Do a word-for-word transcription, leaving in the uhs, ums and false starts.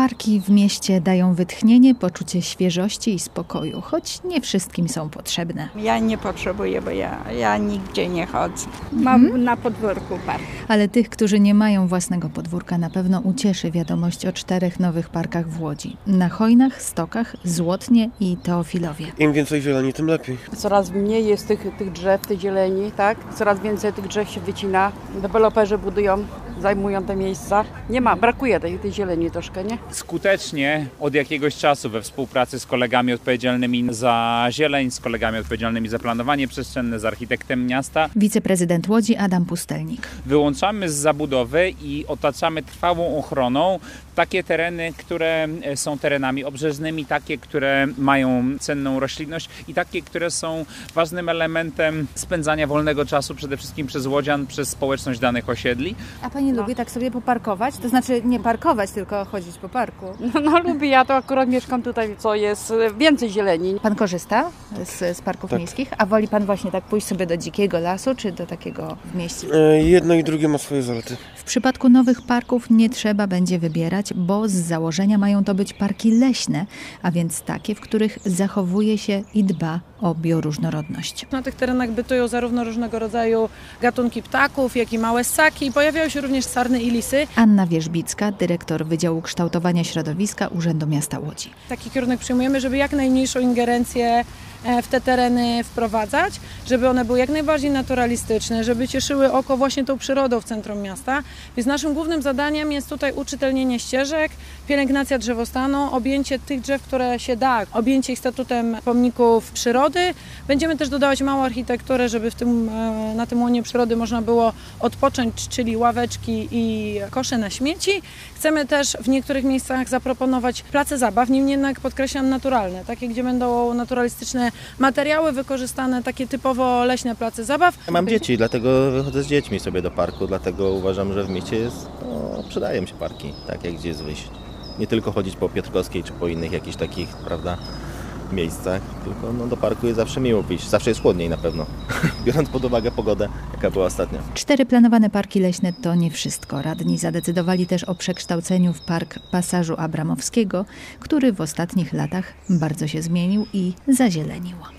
Parki w mieście dają wytchnienie, poczucie świeżości i spokoju, choć nie wszystkim są potrzebne. Ja nie potrzebuję, bo ja, ja nigdzie nie chodzę. Mam mhm. na podwórku park. Ale tych, którzy nie mają własnego podwórka, na pewno ucieszy wiadomość o czterech nowych parkach w Łodzi. Na Chojnach, Stokach, Złotnie i Teofilowie. Im więcej zieleni, tym lepiej. Coraz mniej jest tych, tych drzew, tej zieleni, tak? Coraz więcej tych drzew się wycina. Deweloperzy budują, zajmują te miejsca. Nie ma, brakuje tej, tej zieleni troszkę, nie? Skutecznie od jakiegoś czasu we współpracy z kolegami odpowiedzialnymi za zieleń, z kolegami odpowiedzialnymi za planowanie przestrzenne, z architektem miasta. Wiceprezydent Łodzi Adam Pustelnik. Wyłączamy z zabudowy i otaczamy trwałą ochroną takie tereny, które są terenami obrzeżnymi, takie, które mają cenną roślinność i takie, które są ważnym elementem spędzania wolnego czasu przede wszystkim przez łodzian, przez społeczność danych osiedli. A pani no. lubi tak sobie poparkować? To znaczy nie parkować, tylko chodzić po parku? No, no lubię, ja to akurat mieszkam tutaj, co jest więcej zieleni. Pan korzysta z, z parków tak. miejskich? A woli pan właśnie tak pójść sobie do dzikiego lasu, czy do takiego w mieście? E, jedno i drugie ma swoje zalety. W przypadku nowych parków nie trzeba będzie wybierać, bo z założenia mają to być parki leśne, a więc takie, w których zachowuje się i dba o bioróżnorodność. Na tych terenach bytują zarówno różnego rodzaju gatunki ptaków, jak i małe ssaki. Pojawiają się również sarny i lisy. Anna Wierzbicka, dyrektor Wydziału Kształtowania Środowiska Urzędu Miasta Łodzi. Taki kierunek przyjmujemy, żeby jak najmniejszą ingerencję w te tereny wprowadzać, żeby one były jak najbardziej naturalistyczne, żeby cieszyły oko właśnie tą przyrodą w centrum miasta. Więc naszym głównym zadaniem jest tutaj uczytelnienie ścieżek, pielęgnacja drzewostanu, objęcie tych drzew, które się da, objęcie ich statutem pomników przyrody. Będziemy też dodawać małą architekturę, żeby w tym, na tym łonie przyrody można było odpocząć, czyli ławeczki i kosze na śmieci. Chcemy też w niektórych miejscach zaproponować place zabaw, niemniej jednak podkreślam naturalne, takie, gdzie będą naturalistyczne materiały wykorzystane, takie typowo leśne place zabaw. Ja mam dzieci, dlatego wychodzę z dziećmi sobie do parku, dlatego uważam, że w mieście jest, no, przydają się parki, tak jak gdzie jest wyjść. Nie tylko chodzić po Piotrkowskiej czy po innych jakichś takich, prawda, miejscach, tylko no, do parku jest zawsze miło pójść. Zawsze jest chłodniej na pewno, biorąc pod uwagę pogodę, jaka była ostatnio. Cztery planowane parki leśne to nie wszystko. Radni zadecydowali też o przekształceniu w park Pasażu Abramowskiego, który w ostatnich latach bardzo się zmienił i zazielenił.